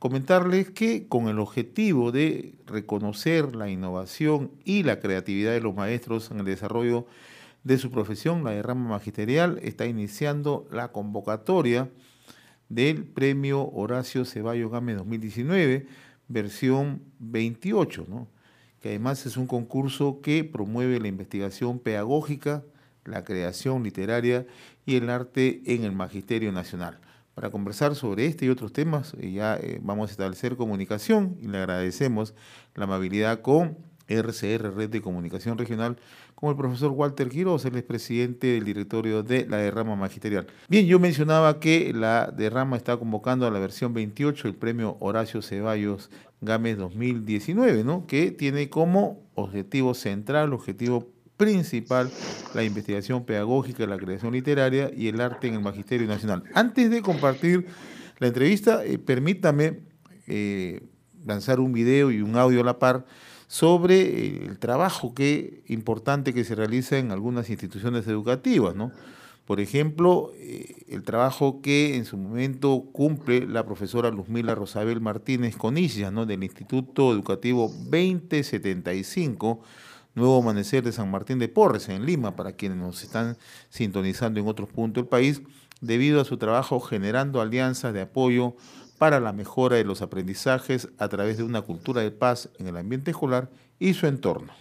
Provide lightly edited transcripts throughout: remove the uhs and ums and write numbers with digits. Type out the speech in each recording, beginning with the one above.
Comentarles que con el objetivo de reconocer la innovación y la creatividad de los maestros en el desarrollo de su profesión, la derrama magisterial está iniciando la convocatoria del Premio Horacio Ceballos Gámez 2019, versión 28, ¿no? Que además es un concurso que promueve la investigación pedagógica, la creación literaria y el arte en el Magisterio Nacional. Para conversar sobre este y otros temas, vamos a establecer comunicación y le agradecemos la amabilidad con RCR, Red de Comunicación Regional, con el profesor Walter Quiroz, él es presidente del directorio de la derrama magisterial. Bien, yo mencionaba que la derrama está convocando a la versión 28, el premio Horacio Ceballos Gámez 2019, ¿no? Que tiene como objetivo central, objetivo principal, la investigación pedagógica, la creación literaria y el arte en el Magisterio Nacional. Antes de compartir la entrevista, permítame lanzar un video y un audio a la par sobre el trabajo importante que se realiza en algunas instituciones educativas, ¿no? Por ejemplo, el trabajo que en su momento cumple la profesora Luzmila Rosabel Martínez Conilla, ¿no? Del Instituto Educativo 2075, Nuevo Amanecer de San Martín de Porres, en Lima, para quienes nos están sintonizando en otros puntos del país, debido a su trabajo generando alianzas de apoyo para la mejora de los aprendizajes a través de una cultura de paz en el ambiente escolar y su entorno.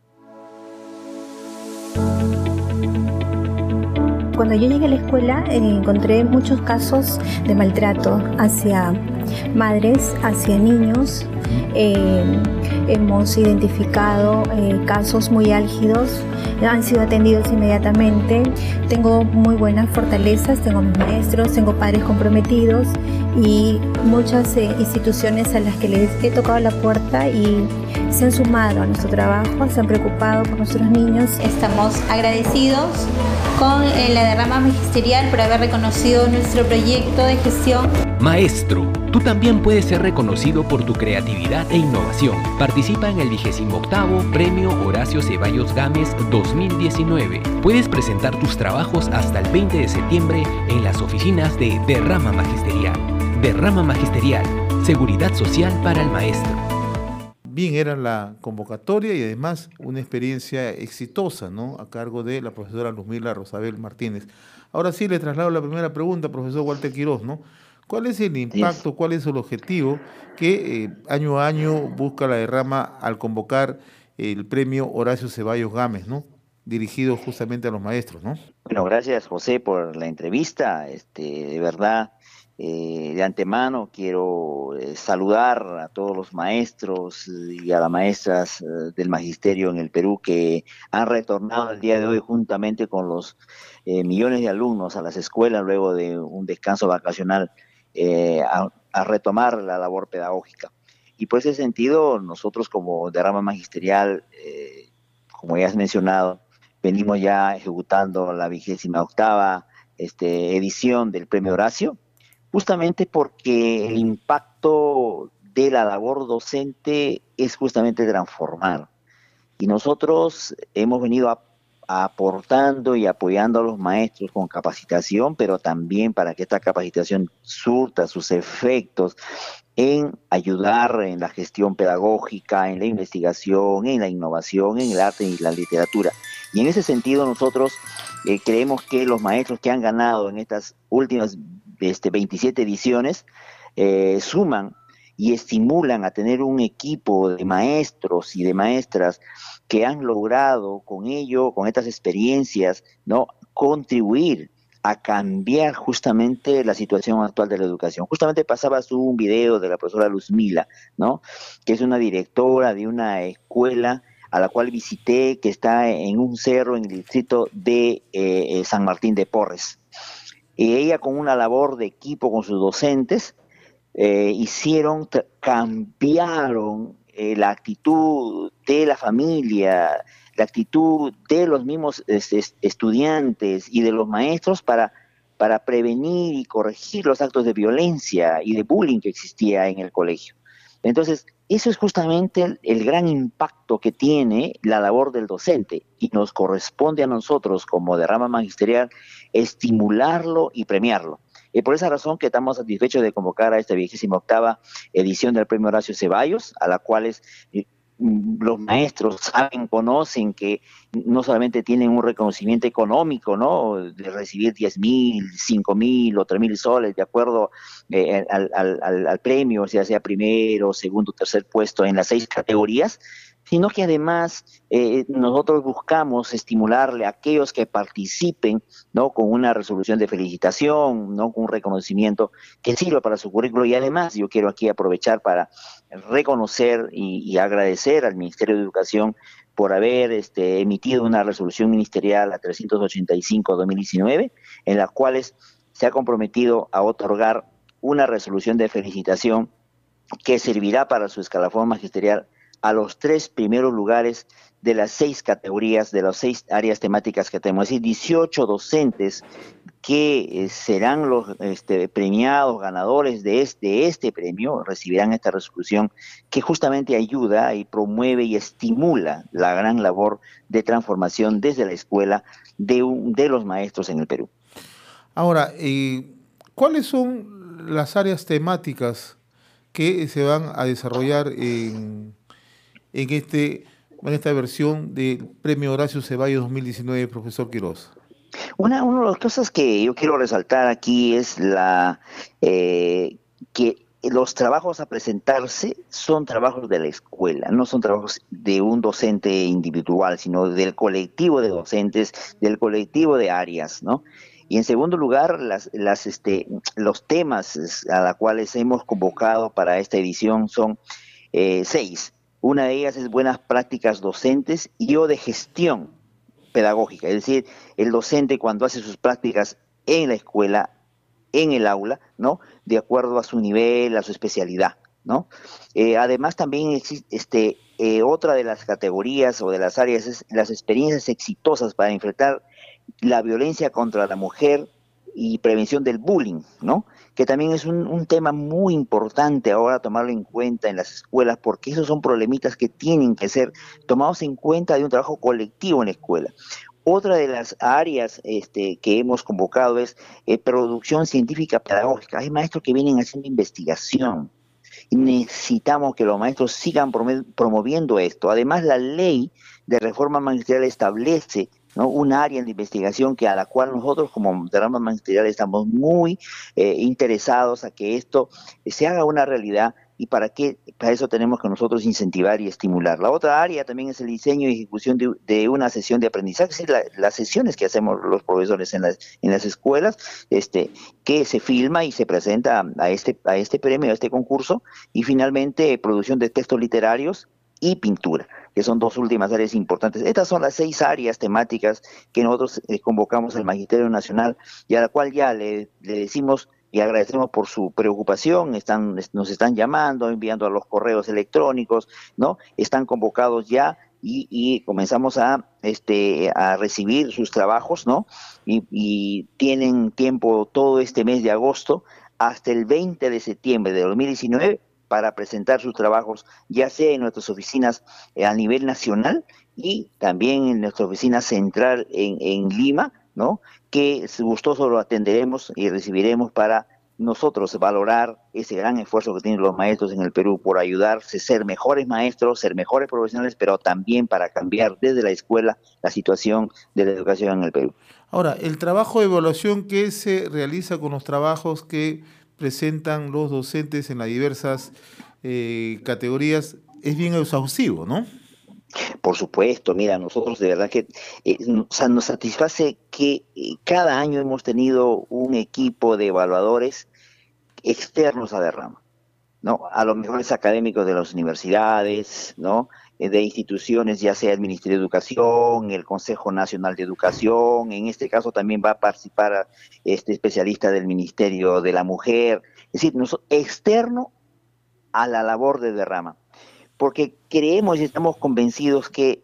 Cuando yo llegué a la escuela encontré muchos casos de maltrato hacia madres, hacia niños. Hemos identificado casos muy álgidos, han sido atendidos inmediatamente. Tengo muy buenas fortalezas, tengo mis maestros, tengo padres comprometidos y muchas instituciones a las que les he tocado la puerta y se han sumado a nuestro trabajo, se han preocupado por nuestros niños. Estamos agradecidos con la derrama magisterial por haber reconocido nuestro proyecto de gestión. Maestro, tú también puedes ser reconocido por tu creatividad e innovación. Participa en el 28º Premio Horacio Ceballos Gámez 2019. Puedes presentar tus trabajos hasta el 20 de septiembre en las oficinas de Derrama Magisterial. Derrama Magisterial, seguridad social para el maestro. Bien, era la convocatoria y además una experiencia exitosa, ¿no? A cargo de la profesora Luzmila Rosabel Martínez. Ahora sí, le traslado la primera pregunta, profesor Walter Quiroz, ¿no? ¿Cuál es el impacto, cuál es el objetivo que año a año busca la derrama al convocar el premio Horacio Ceballos Gámez, ¿no? Dirigido justamente a los maestros, ¿no? Bueno, gracias José por la entrevista. De verdad, de antemano quiero saludar a todos los maestros y a las maestras del magisterio en el Perú que han retornado el día de hoy juntamente con los millones de alumnos a las escuelas luego de un descanso vacacional a retomar la labor pedagógica. Y por ese sentido, nosotros como derrama magisterial, como ya has mencionado, venimos ya ejecutando la 28ª edición del Premio Horacio, justamente porque el impacto de la labor docente es justamente transformar. Y nosotros hemos venido aportando y apoyando a los maestros con capacitación, pero también para que esta capacitación surta sus efectos en ayudar en la gestión pedagógica, en la investigación, en la innovación, en el arte y la literatura. Y en ese sentido nosotros creemos que los maestros que han ganado en estas últimas 27 ediciones suman y estimulan a tener un equipo de maestros y de maestras que han logrado con ello, con estas experiencias, ¿no?, contribuir a cambiar justamente la situación actual de la educación. Justamente pasabas un video de la profesora Luzmila, ¿no?, que es una directora de una escuela a la cual visité, que está en un cerro en el distrito de San Martín de Porres. Y ella, con una labor de equipo con sus docentes, cambiaron la actitud de la familia, la actitud de los mismos estudiantes y de los maestros para prevenir y corregir los actos de violencia y de bullying que existía en el colegio. Entonces, eso es justamente el gran impacto que tiene la labor del docente y nos corresponde a nosotros como derrama magisterial estimularlo y premiarlo. Por esa razón que estamos satisfechos de convocar a esta 28ª edición del Premio Horacio Ceballos, a la cual los maestros saben, conocen que no solamente tienen un reconocimiento económico, ¿no? De recibir 10.000, 5.000 o 3.000 soles, de acuerdo al premio, sea primero, segundo, tercer puesto en las 6 categorías, sino que además nosotros buscamos estimularle a aquellos que participen, ¿no? Con una resolución de felicitación, ¿no? Con un reconocimiento que sirva para su currículo. Y además yo quiero aquí aprovechar para reconocer y agradecer al Ministerio de Educación por haber emitido una resolución ministerial a 385/2019, en la cual se ha comprometido a otorgar una resolución de felicitación que servirá para su escalafón magisterial a los 3 primeros lugares de las 6 categorías, de las 6 áreas temáticas que tenemos, es decir, 18 docentes que serán los premiados, ganadores de este premio, recibirán esta resolución que justamente ayuda y promueve y estimula la gran labor de transformación desde la escuela de los maestros en el Perú. Ahora, ¿cuáles son las áreas temáticas que se van a desarrollar en esta versión del Premio Horacio Ceballos 2019, profesor Quiroz? Una de las cosas que yo quiero resaltar aquí es que los trabajos a presentarse son trabajos de la escuela, no son trabajos de un docente individual, sino del colectivo de docentes, del colectivo de áreas, ¿no? Y en segundo lugar, los temas a los cuales hemos convocado para esta edición son 6. Una de ellas es buenas prácticas docentes y o de gestión pedagógica, es decir, el docente cuando hace sus prácticas en la escuela, en el aula, ¿no? De acuerdo a su nivel, a su especialidad, ¿no? Además también existe otra de las categorías o de las áreas es las experiencias exitosas para enfrentar la violencia contra la mujer y prevención del bullying, ¿no? Que también es un tema muy importante ahora tomarlo en cuenta en las escuelas, porque esos son problemitas que tienen que ser tomados en cuenta de un trabajo colectivo en la escuela. Otra de las áreas que hemos convocado es producción científica pedagógica. Hay maestros que vienen haciendo investigación y necesitamos que los maestros sigan promoviendo esto. Además, la ley de reforma magisterial establece, ¿no? Un área de investigación a la cual nosotros como rama magisterial estamos muy interesados a que esto se haga una realidad, y para eso tenemos que nosotros incentivar y estimular. La otra área también es el diseño y ejecución de una sesión de aprendizaje, es decir, las sesiones que hacemos los profesores en las escuelas, que se filma y se presenta a este premio, a este concurso, y finalmente producción de textos literarios y pintura, que son 2 últimas áreas importantes. Estas son las 6 áreas temáticas que nosotros convocamos al Magisterio Nacional, y a la cual ya le decimos y agradecemos por su preocupación. Nos están llamando, enviando a los correos electrónicos, ¿no? Están convocados ya y comenzamos a recibir sus trabajos, ¿no? Y tienen tiempo todo este mes de agosto hasta el 20 de septiembre de 2019 para presentar sus trabajos, ya sea en nuestras oficinas a nivel nacional y también en nuestra oficina central en Lima, ¿no? Que gustoso lo atenderemos y recibiremos para nosotros valorar ese gran esfuerzo que tienen los maestros en el Perú por ayudarse a ser mejores maestros, ser mejores profesionales, pero también para cambiar desde la escuela la situación de la educación en el Perú. Ahora, el trabajo de evaluación que se realiza con los trabajos que presentan los docentes en las diversas categorías es bien exhaustivo, ¿no? Por supuesto, mira, nosotros de verdad que nos satisface que cada año hemos tenido un equipo de evaluadores externos a Derrama, ¿no? A los mejores académicos de las universidades, ¿no? De instituciones, ya sea el Ministerio de Educación, el Consejo Nacional de Educación, en este caso también va a participar este especialista del Ministerio de la Mujer, es decir, externo a la labor de Derrama, porque creemos y estamos convencidos que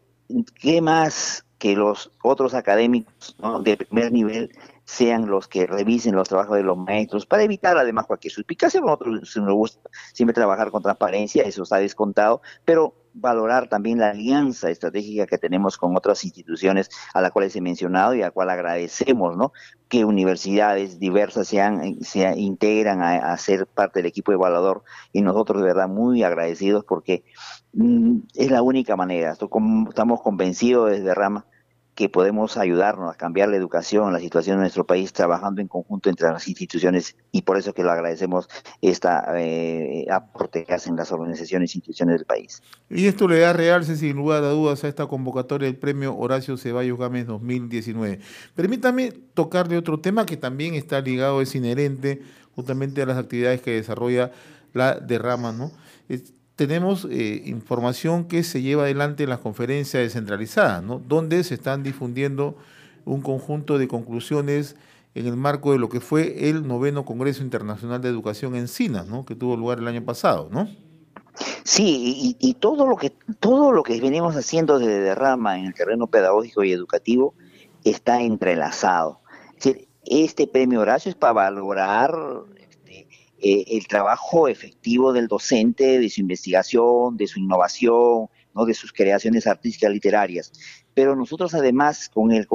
más que los otros académicos, ¿no? De primer nivel sean los que revisen los trabajos de los maestros, para evitar además cualquier suspicacia. Nosotros nos gusta siempre trabajar con transparencia, eso está descontado, pero valorar también la alianza estratégica que tenemos con otras instituciones a las cuales he mencionado y a la cual agradecemos, ¿no? Que universidades diversas se integran a ser parte del equipo evaluador, y nosotros de verdad muy agradecidos porque es la única manera. Estamos convencidos desde Rama que podemos ayudarnos a cambiar la educación, la situación de nuestro país, trabajando en conjunto entre las instituciones, y por eso que lo agradecemos aporte que hacen las organizaciones e instituciones del país. Y esto le da realce, sin lugar a dudas, a esta convocatoria del Premio Horacio Ceballos Gámez 2019. Permítame tocarle otro tema que también está ligado, es inherente justamente a las actividades que desarrolla la derrama, ¿no? Tenemos información que se lleva adelante en las conferencias descentralizadas, ¿no? Donde se están difundiendo un conjunto de conclusiones en el marco de lo que fue el 9º Congreso Internacional de Educación en SINA, ¿no? Que tuvo lugar el año pasado, ¿no? Sí, y todo lo que venimos haciendo desde Derrama en el terreno pedagógico y educativo está entrelazado. Es decir, este premio Horacio es para valorar el trabajo efectivo del docente, de su investigación, de su innovación, ¿no? De sus creaciones artísticas literarias. Pero nosotros además con el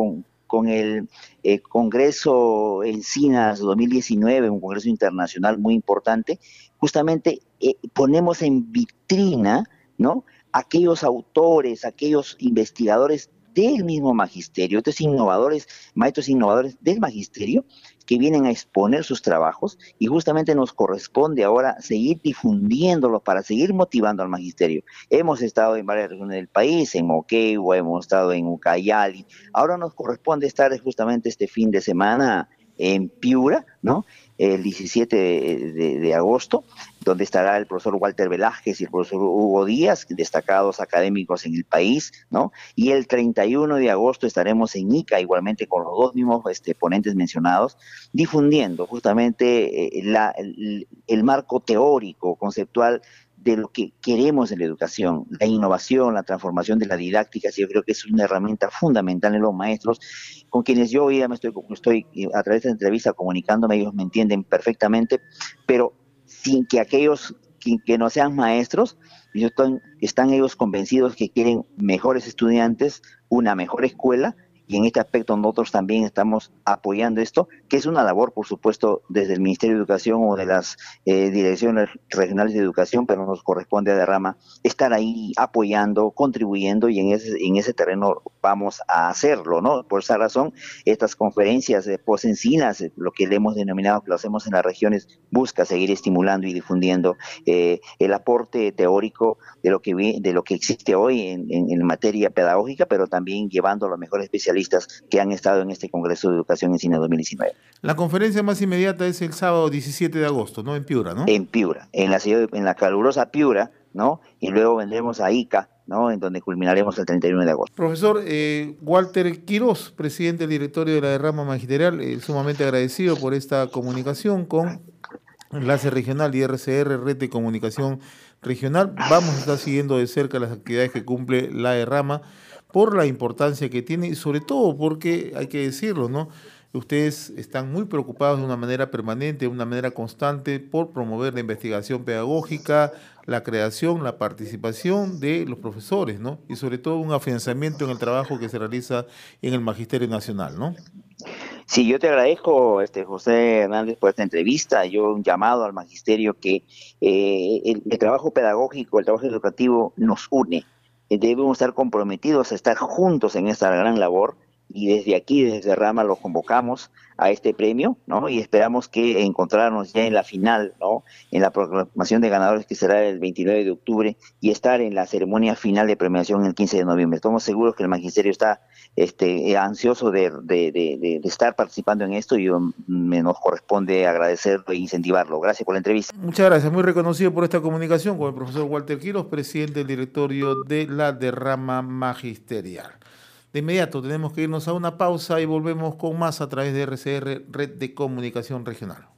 Congreso Encinas 2019, un congreso internacional muy importante, justamente ponemos en vitrina, ¿no? Aquellos autores, aquellos investigadores del mismo magisterio, estos innovadores, maestros innovadores del magisterio, que vienen a exponer sus trabajos, y justamente nos corresponde ahora seguir difundiéndolos para seguir motivando al magisterio. Hemos estado en varias regiones del país, en Moquegua, hemos estado en Ucayali, ahora nos corresponde estar justamente este fin de semana en Piura, ¿no? El 17 de agosto, donde estará el profesor Walter Velázquez y el profesor Hugo Díaz, destacados académicos en el país, ¿no? Y el 31 de agosto estaremos en Ica, igualmente con los dos mismos ponentes mencionados, difundiendo justamente el marco teórico, conceptual de lo que queremos en la educación, la innovación, la transformación de la didáctica. Yo creo que es una herramienta fundamental en los maestros, con quienes yo hoy día estoy a través de esta entrevista comunicándome, ellos me entienden perfectamente, pero sin que aquellos que no sean maestros, están ellos convencidos que quieren mejores estudiantes, una mejor escuela, y en este aspecto nosotros también estamos apoyando esto, que es una labor, por supuesto, desde el Ministerio de Educación o de las direcciones regionales de educación, pero nos corresponde a Derrama estar ahí apoyando, contribuyendo, y en ese terreno vamos a hacerlo, ¿no? Por esa razón, estas conferencias de post-encinas, lo que le hemos denominado que lo hacemos en las regiones, busca seguir estimulando y difundiendo el aporte teórico de lo que existe hoy en materia pedagógica, pero también llevando a los mejores especialistas que han estado en este Congreso de Educación en SINA 2019. La conferencia más inmediata es el sábado 17 de agosto, ¿no? En Piura, ¿no? En Piura, en la calurosa Piura, ¿no? Y luego vendremos a Ica, ¿no? En donde culminaremos el 31 de agosto. Profesor Walter Quiroz, presidente del directorio de la derrama magisterial, sumamente agradecido por esta comunicación con Enlace Regional y RCR, Red de Comunicación Regional. Vamos a estar siguiendo de cerca las actividades que cumple la derrama, por la importancia que tiene y sobre todo porque, hay que decirlo, ¿no? Ustedes están muy preocupados de una manera permanente, de una manera constante, por promover la investigación pedagógica, la creación, la participación de los profesores, ¿no? Y sobre todo un afianzamiento en el trabajo que se realiza en el Magisterio Nacional, ¿no? Sí, yo te agradezco, José Hernández, por esta entrevista. Yo un llamado al magisterio que el trabajo pedagógico, el trabajo educativo nos une. Debemos estar comprometidos a estar juntos en esta gran labor, y desde aquí, desde Rama, los convocamos a este premio, ¿no? Y esperamos que encontrarnos ya en la final, ¿no? En la proclamación de ganadores, que será el 29 de octubre, y estar en la ceremonia final de premiación el 15 de noviembre. Estamos seguros que el magisterio está ansioso de estar participando en esto, y nos corresponde agradecerlo e incentivarlo. Gracias por la entrevista. Muchas gracias. Muy reconocido por esta comunicación con el profesor Walter Quiroz, presidente del directorio de la derrama magisterial. De inmediato tenemos que irnos a una pausa y volvemos con más a través de RCR, Red de Comunicación Regional.